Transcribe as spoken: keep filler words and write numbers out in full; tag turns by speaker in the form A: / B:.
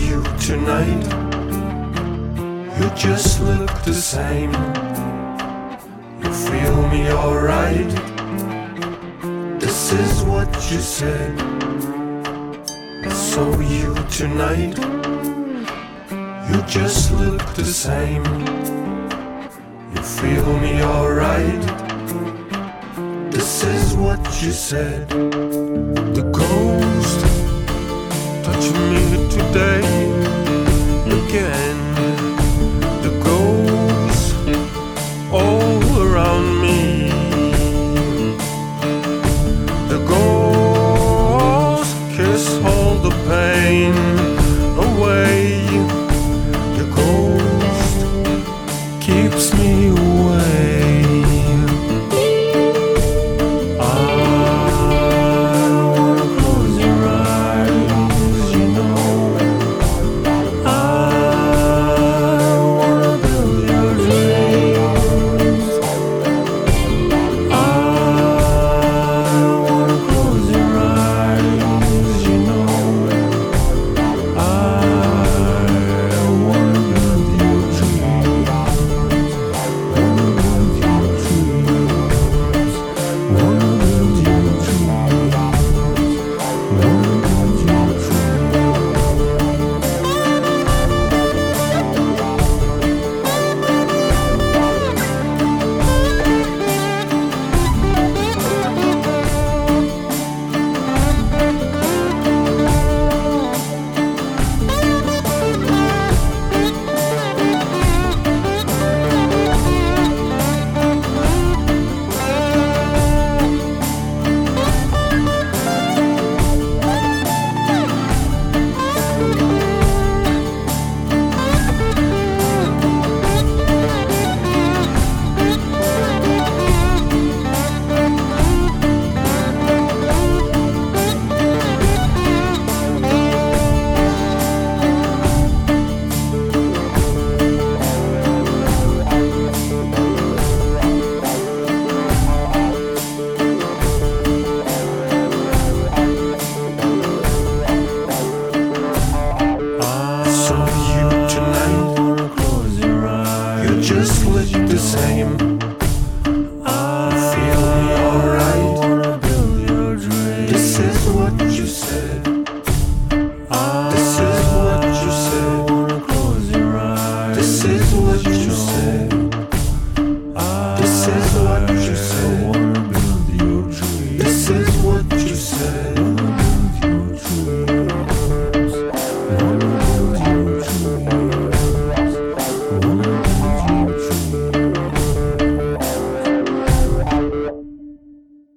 A: you tonight. You just look the same. You feel me alright. This is what you said. I saw you tonight. You just look the same. You feel me alright. This is what you said. The ghost touching me today again. The ghosts all around me. The ghosts kiss all the pain away. The ghost keeps me away. Just look the same.